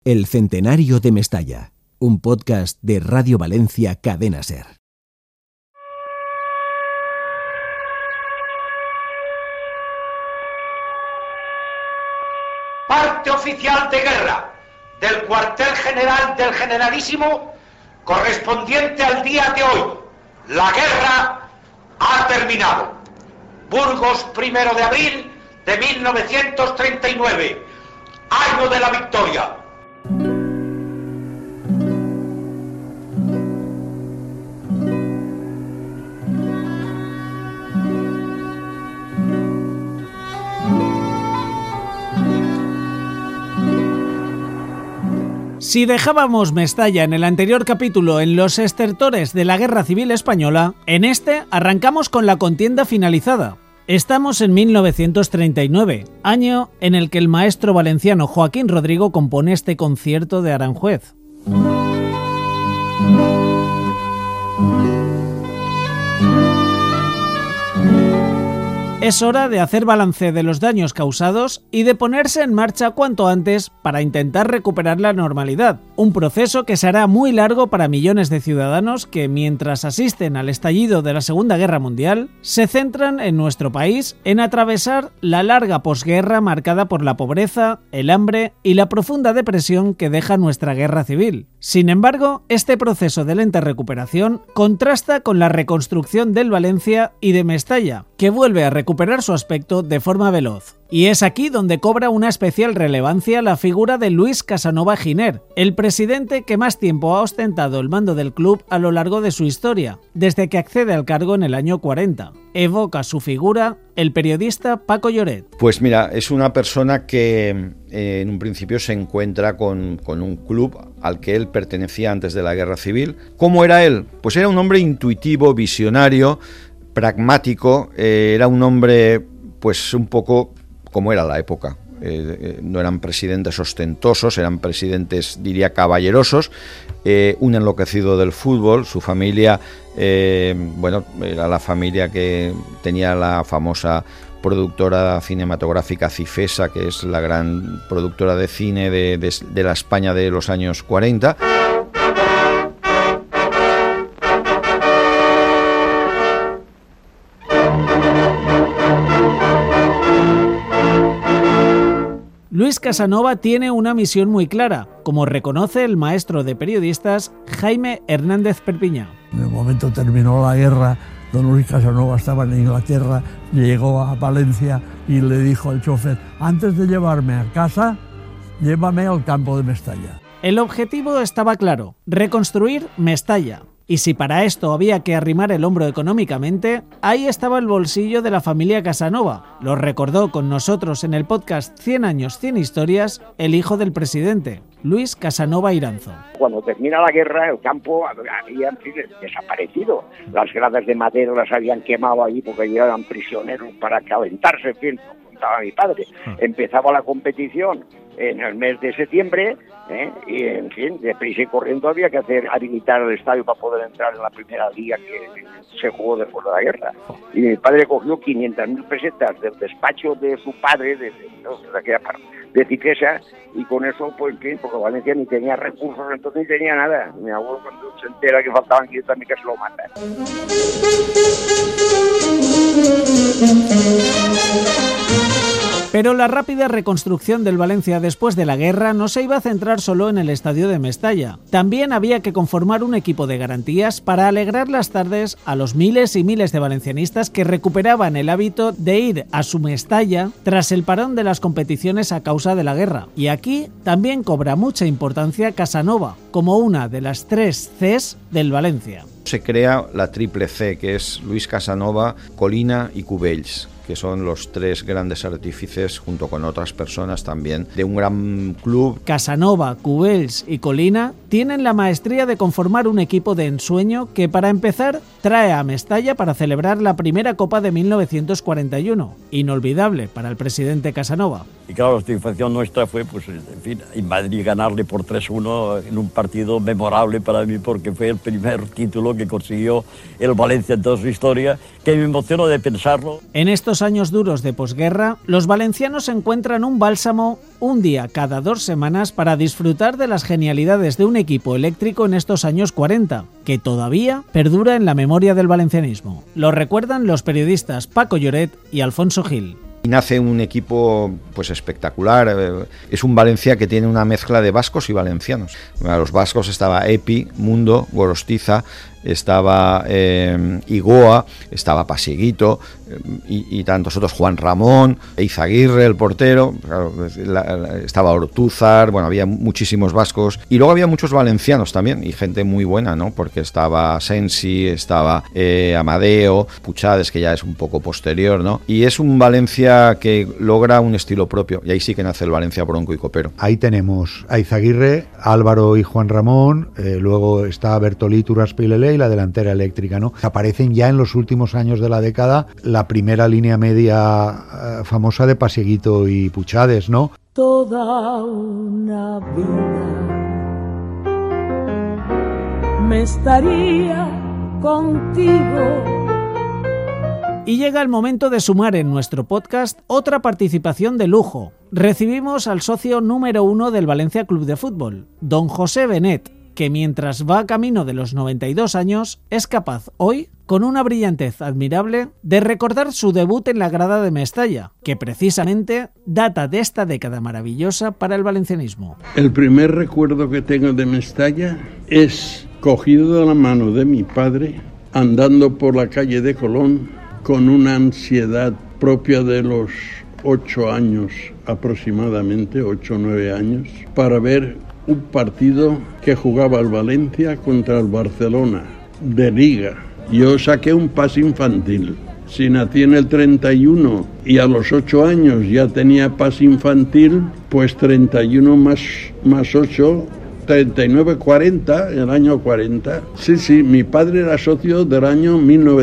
El Centenario de Mestalla, un podcast de Radio Valencia Cadena SER. Parte oficial de guerra del cuartel general del Generalísimo correspondiente al día de hoy. La guerra ha terminado. Burgos, 1 de abril de 1939, año de la victoria. Si dejábamos Mestalla en el anterior capítulo en los estertores de la Guerra Civil Española, en este arrancamos con la contienda finalizada. Estamos en 1939, año en el que el maestro valenciano Joaquín Rodrigo compone este concierto de Aranjuez. Es hora de hacer balance de los daños causados y de ponerse en marcha cuanto antes para intentar recuperar la normalidad, un proceso que será muy largo para millones de ciudadanos que, mientras asisten al estallido de la Segunda Guerra Mundial, se centran en nuestro país en atravesar la larga posguerra marcada por la pobreza, el hambre y la profunda depresión que deja nuestra guerra civil. Sin embargo, este proceso de lenta recuperación contrasta con la reconstrucción del Valencia y de Mestalla, que vuelve a recuperar su aspecto de forma veloz. Y es aquí donde cobra una especial relevancia la figura de Luis Casanova Giner, el presidente que más tiempo ha ostentado el mando del club a lo largo de su historia, desde que accede al cargo en el año 40. Evoca su figura el periodista Paco Lloret. Pues mira, es una persona que en un principio se encuentra con un club al que él pertenecía antes de la Guerra Civil. ¿Cómo era él? Pues era un hombre intuitivo, visionario, pragmático, era un hombre pues un poco como era la época. No eran presidentes ostentosos, eran presidentes, diría, caballerosos, un enloquecido del fútbol. Su familia, era la familia que tenía la famosa productora cinematográfica Cifesa, que es la gran productora de cine de la España de los años 40. Luis Casanova tiene una misión muy clara, como reconoce el maestro de periodistas Jaime Hernández Perpiñá. En el momento terminó la guerra, don Luis Casanova estaba en Inglaterra, llegó a Valencia y le dijo al chofer: antes de llevarme a casa, llévame al campo de Mestalla. El objetivo estaba claro: reconstruir Mestalla. Y si para esto había que arrimar el hombro económicamente, ahí estaba el bolsillo de la familia Casanova. Lo recordó con nosotros en el podcast 100 años, 100 historias, el hijo del presidente, Luis Casanova Iranzo. Cuando termina la guerra, el campo había desaparecido. Las gradas de madera las habían quemado ahí porque ya eran prisioneros para calentarse, en fin, contaba mi padre. Empezaba la competición en el mes de septiembre, y en fin, deprisa y corriendo había que habilitar el estadio para poder entrar en la primera liga que se jugó después de la guerra. Y mi padre cogió 500.000 pesetas del despacho de su padre, de aquella parte, de Cifesa, y con eso, pues, en fin, porque Valencia ni tenía recursos, entonces ni tenía nada. Mi abuelo, cuando se entera que faltaban 500.000, casi lo mata. Pero la rápida reconstrucción del Valencia después de la guerra no se iba a centrar solo en el estadio de Mestalla. También había que conformar un equipo de garantías para alegrar las tardes a los miles y miles de valencianistas que recuperaban el hábito de ir a su Mestalla tras el parón de las competiciones a causa de la guerra. Y aquí también cobra mucha importancia Casanova, como una de las 3 Cs del Valencia. Se crea la triple C, que es Luis Casanova, Colina y Cubells, que son los 3 grandes artífices, junto con otras personas también, de un gran club. Casanova, Cubells y Colina tienen la maestría de conformar un equipo de ensueño que, para empezar, trae a Mestalla para celebrar la primera Copa de 1941, inolvidable para el presidente Casanova. Y claro, la satisfacción nuestra fue, pues, en fin, en Madrid ganarle por 3-1 en un partido memorable para mí, porque fue el primer título que consiguió el Valencia en toda su historia, que me emocionó de pensarlo. En estos años duros de posguerra, los valencianos encuentran un bálsamo un día cada 2 semanas para disfrutar de las genialidades de un equipo eléctrico en estos años 40, que todavía perdura en la memoria del valencianismo. Lo recuerdan los periodistas Paco Lloret y Alfonso Gil. Y nace un equipo pues espectacular. Es un Valencia que tiene una mezcla de vascos y valencianos. A los vascos estaba Epi, Mundo, Gorostiza, estaba Igoa, estaba Pasieguito y tantos otros, Juan Ramón, Eizaguirre, el portero, claro, estaba Ortúzar, bueno, había muchísimos vascos y luego había muchos valencianos también y gente muy buena, ¿no? Porque estaba Sensi, estaba Amadeo, Puchades, que ya es un poco posterior, ¿no? Y es un Valencia que logra un estilo propio y ahí sí que nace el Valencia bronco y copero. Ahí tenemos a Eizaguirre, Álvaro y Juan Ramón, luego está Bertolí, Uraspe y Lele y la delantera eléctrica, ¿no? Aparecen ya en los últimos años de la década la primera línea media famosa de Pasieguito y Puchades, ¿no? Toda una vida me estaría contigo. Y llega el momento de sumar en nuestro podcast otra participación de lujo. Recibimos al socio número 1 del Valencia Club de Fútbol, don José Benet, que mientras va camino de los 92 años, es capaz hoy, con una brillantez admirable, de recordar su debut en la grada de Mestalla, que precisamente data de esta década maravillosa para el valencianismo. El primer recuerdo que tengo de Mestalla es cogido de la mano de mi padre, andando por la calle de Colón, con una ansiedad propia de los 8 años aproximadamente, 8 o 9 años, para ver un partido que jugaba el Valencia contra el Barcelona, de Liga. Yo saqué un pase infantil. Si nací en el 31 y a los 8 años ya tenía pase infantil, pues 31 más 8, 39, 40, el año 40. Sí, mi padre era socio del año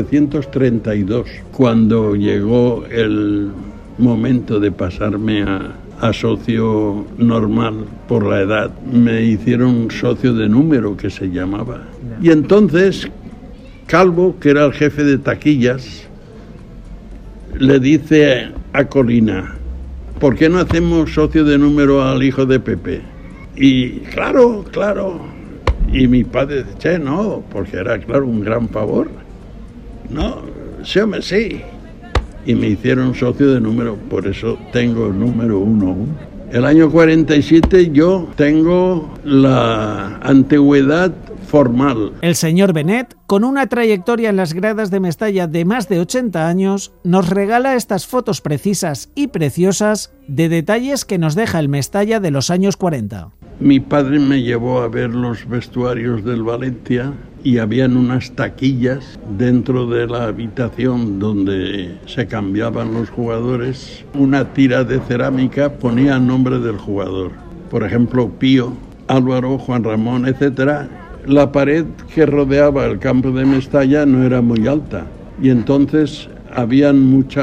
1932, cuando llegó el momento de pasarme a socio normal por la edad. Me hicieron socio de número, que se llamaba. Y entonces Calvo, que era el jefe de taquillas, le dice a Colina: ¿por qué no hacemos socio de número al hijo de Pepe? Y claro. Y mi padre dice: che, no, porque era, claro, un gran favor. No, sí, hombre, sí. Y me hicieron socio de número, por eso tengo el número 1. El año 47 yo tengo la antigüedad formal. El señor Benet, con una trayectoria en las gradas de Mestalla de más de 80 años, nos regala estas fotos precisas y preciosas de detalles que nos deja el Mestalla de los años 40. Mi padre me llevó a ver los vestuarios del Valencia y habían unas taquillas dentro de la habitación donde se cambiaban los jugadores. Una tira de cerámica ponía el nombre del jugador. Por ejemplo, Pío, Álvaro, Juan Ramón, etc. La pared que rodeaba el campo de Mestalla no era muy alta y entonces habían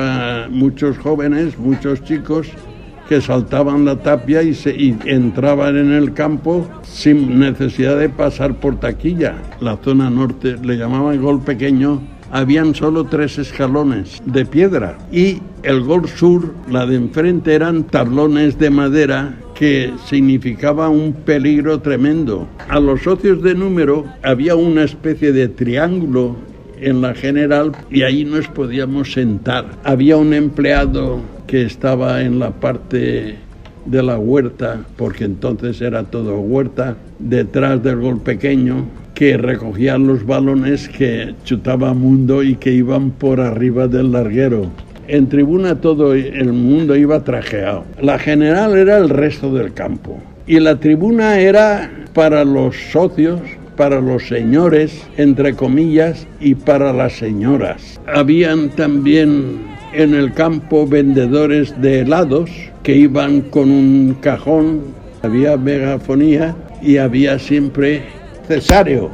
muchos jóvenes, muchos chicos que saltaban la tapia y entraban en el campo sin necesidad de pasar por taquilla. La zona norte le llamaban gol pequeño, habían solo 3 escalones de piedra y el gol sur, la de enfrente, eran tablones de madera que significaba un peligro tremendo. A los socios de número había una especie de triángulo en la general y ahí nos podíamos sentar. Había un empleado que estaba en la parte de la huerta, porque entonces era todo huerta, detrás del gol pequeño, que recogía los balones que chutaba Mundo y que iban por arriba del larguero. En tribuna todo el mundo iba trajeado. La general era el resto del campo y la tribuna era para los socios, para los señores, entre comillas, y para las señoras. Habían también en el campo vendedores de helados que iban con un cajón, había megafonía y había siempre Cesario,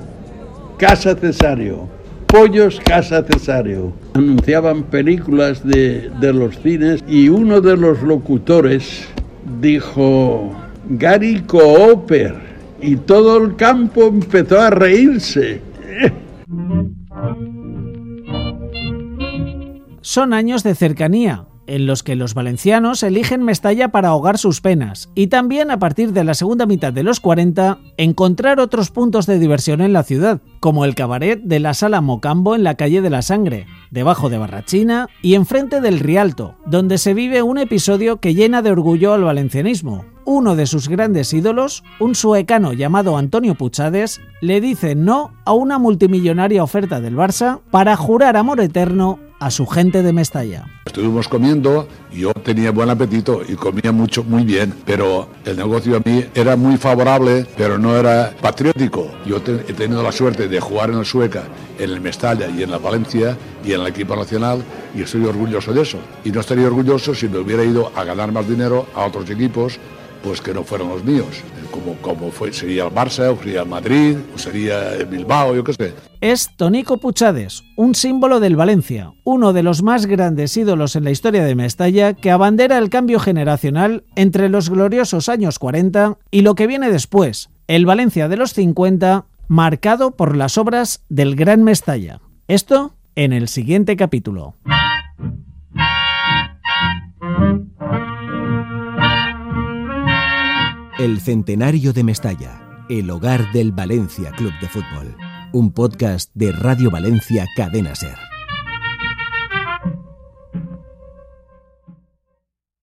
Casa Cesario, Pollos Casa Cesario. Anunciaban películas de los cines y uno de los locutores dijo: Gary Cooper, y todo el campo empezó a reírse. Son años de cercanía, en los que los valencianos eligen Mestalla para ahogar sus penas y también a partir de la segunda mitad de los 40 encontrar otros puntos de diversión en la ciudad, como el cabaret de la Sala Mocambo en la calle de la Sangre, debajo de Barrachina y enfrente del Rialto, donde se vive un episodio que llena de orgullo al valencianismo. Uno de sus grandes ídolos, un suecano llamado Antonio Puchades, le dice no a una multimillonaria oferta del Barça para jurar amor eterno a su gente de Mestalla. Estuvimos comiendo, yo tenía buen apetito y comía mucho, muy bien, pero el negocio a mí era muy favorable, pero no era patriótico. Yo he tenido la suerte de jugar en el Sueca, en el Mestalla y en la Valencia y en el equipo nacional, y estoy orgulloso de eso. Y no estaría orgulloso si me hubiera ido a ganar más dinero a otros equipos, pues que no fueron los míos, como sería el Barça, o sería el Madrid, o sería el Bilbao, yo qué sé. Es Tonico Puchades, un símbolo del Valencia, uno de los más grandes ídolos en la historia de Mestalla, que abandera el cambio generacional entre los gloriosos años 40 y lo que viene después, el Valencia de los 50, marcado por las obras del Gran Mestalla. Esto en el siguiente capítulo. El Centenario de Mestalla, el hogar del Valencia Club de Fútbol. Un podcast de Radio Valencia Cadena SER.